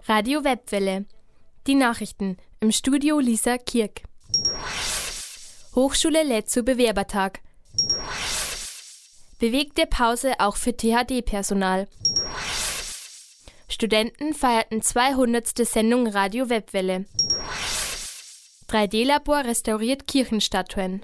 Radio Webwelle. Die Nachrichten. Im Studio Lisa Kirk. Hochschule lädt zu Bewerbertag. Bewegte Pause auch für THD-Personal. Studenten feierten 200. Sendung Radio Webwelle. 3D-Labor restauriert Kirchenstatuen.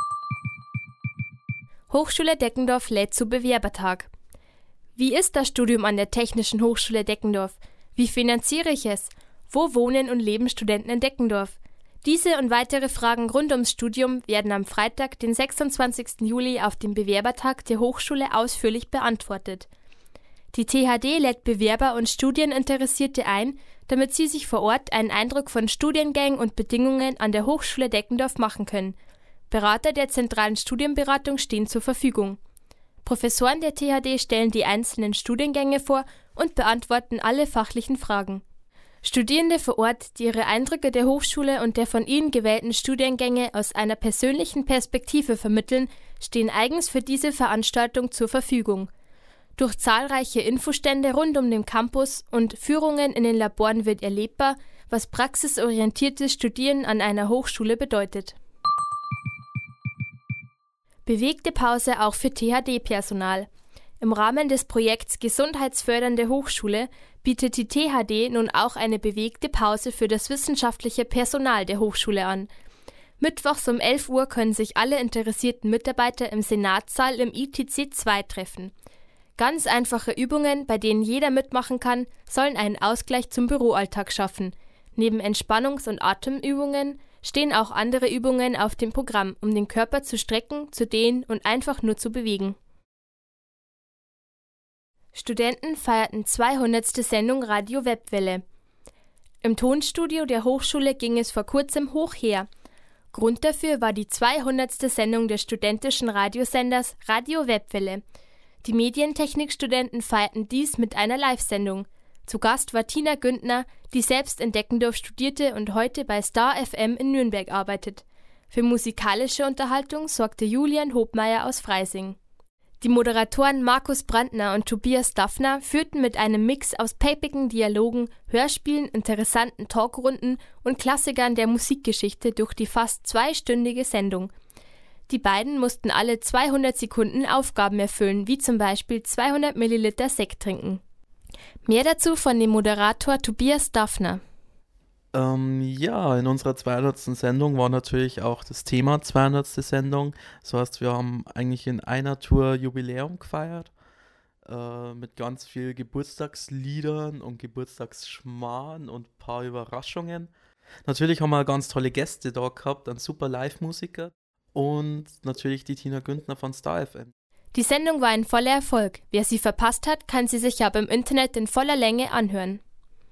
Hochschule Deckendorf lädt zu Bewerbertag. Wie ist das Studium an der Technischen Hochschule Deckendorf? Wie finanziere ich es? Wo wohnen und leben Studenten in Deckendorf? Diese und weitere Fragen rund ums Studium werden am Freitag, den 26. Juli auf dem Bewerbertag der Hochschule ausführlich beantwortet. Die THD lädt Bewerber und Studieninteressierte ein, damit sie sich vor Ort einen Eindruck von Studiengängen und Bedingungen an der Hochschule Deckendorf machen können. Berater der zentralen Studienberatung stehen zur Verfügung. Professoren der THD stellen die einzelnen Studiengänge vor und beantworten alle fachlichen Fragen. Studierende vor Ort, die ihre Eindrücke der Hochschule und der von ihnen gewählten Studiengänge aus einer persönlichen Perspektive vermitteln, stehen eigens für diese Veranstaltung zur Verfügung. Durch zahlreiche Infostände rund um den Campus und Führungen in den Laboren wird erlebbar, was praxisorientiertes Studieren an einer Hochschule bedeutet. Bewegte Pause auch für THD-Personal. Im Rahmen des Projekts Gesundheitsfördernde Hochschule bietet die THD nun auch eine bewegte Pause für das wissenschaftliche Personal der Hochschule an. Mittwochs um 11 Uhr können sich alle interessierten Mitarbeiter im Senatssaal im ITC 2 treffen. Ganz einfache Übungen, bei denen jeder mitmachen kann, sollen einen Ausgleich zum Büroalltag schaffen. Neben Entspannungs- und Atemübungen stehen auch andere Übungen auf dem Programm, um den Körper zu strecken, zu dehnen und einfach nur zu bewegen. Studenten feierten 200. Sendung Radio Webwelle. Im Tonstudio der Hochschule ging es vor kurzem hoch her. Grund dafür war die 200. Sendung des studentischen Radiosenders Radio Webwelle. Die Medientechnikstudenten feierten dies mit einer Live-Sendung. Zu Gast war Tina Güntner, die selbst in Deckendorf studierte und heute bei Star FM in Nürnberg arbeitet. Für musikalische Unterhaltung sorgte Julian Hobmeier aus Freising. Die Moderatoren Markus Brandner und Tobias Daffner führten mit einem Mix aus peppigen Dialogen, Hörspielen, interessanten Talkrunden und Klassikern der Musikgeschichte durch die fast zweistündige Sendung. Die beiden mussten alle 200 Sekunden Aufgaben erfüllen, wie zum Beispiel 200 Milliliter Sekt trinken. Mehr dazu von dem Moderator Tobias Daffner. In unserer 200. Sendung war natürlich auch das Thema 200. Sendung. Das heißt, wir haben eigentlich in einer Tour Jubiläum gefeiert, mit ganz viel Geburtstagsliedern und Geburtstagsschmarrn und ein paar Überraschungen. Natürlich haben wir ganz tolle Gäste da gehabt, einen super Live-Musiker und natürlich die Tina Güntner von Star FM. Die Sendung war ein voller Erfolg. Wer sie verpasst hat, kann sie sich aber im Internet in voller Länge anhören.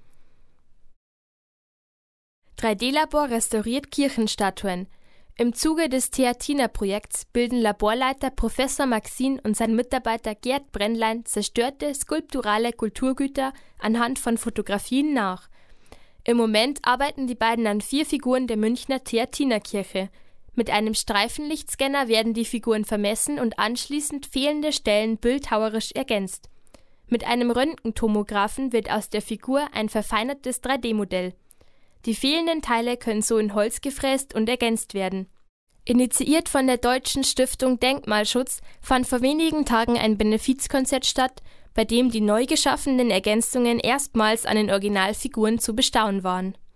3D-Labor restauriert Kirchenstatuen. Im Zuge des Theatina-Projekts bilden Laborleiter Professor Maxin und sein Mitarbeiter Gerd Brännlein zerstörte skulpturale Kulturgüter anhand von Fotografien nach. Im Moment arbeiten die beiden an 4 Figuren der Münchner Theatina-Kirche. Mit einem Streifenlichtscanner werden die Figuren vermessen und anschließend fehlende Stellen bildhauerisch ergänzt. Mit einem Röntgentomographen wird aus der Figur ein verfeinertes 3D-Modell. Die fehlenden Teile können so in Holz gefräst und ergänzt werden. Initiiert von der Deutschen Stiftung Denkmalschutz fand vor wenigen Tagen ein Benefizkonzert statt, bei dem die neu geschaffenen Ergänzungen erstmals an den Originalfiguren zu bestaunen waren.